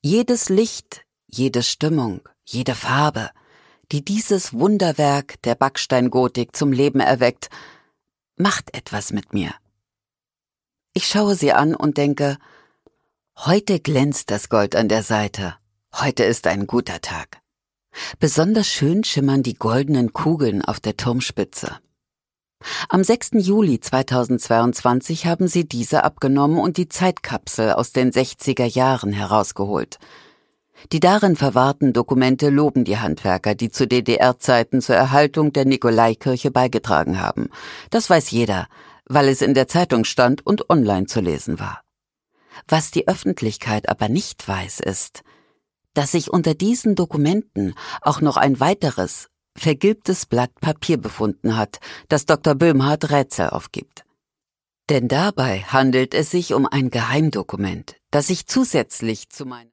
Jedes Licht, jede Stimmung, jede Farbe, die dieses Wunderwerk der Backsteingotik zum Leben erweckt, macht etwas mit mir. Ich schaue sie an und denke, heute glänzt das Gold an der Seite, heute ist ein guter Tag. Besonders schön schimmern die goldenen Kugeln auf der Turmspitze. Am 6. Juli 2022 haben sie diese abgenommen und die Zeitkapsel aus den 60er Jahren herausgeholt. Die darin verwahrten Dokumente loben die Handwerker, die zu DDR-Zeiten zur Erhaltung der Nikolaikirche beigetragen haben. Das weiß jeder, weil es in der Zeitung stand und online zu lesen war. Was die Öffentlichkeit aber nicht weiß, ist, dass sich unter diesen Dokumenten auch noch ein weiteres, vergilbtes Blatt Papier befunden hat, das Dr. Böhmhardt Rätsel aufgibt. Denn dabei handelt es sich um ein Geheimdokument, das sich zusätzlich zu meinem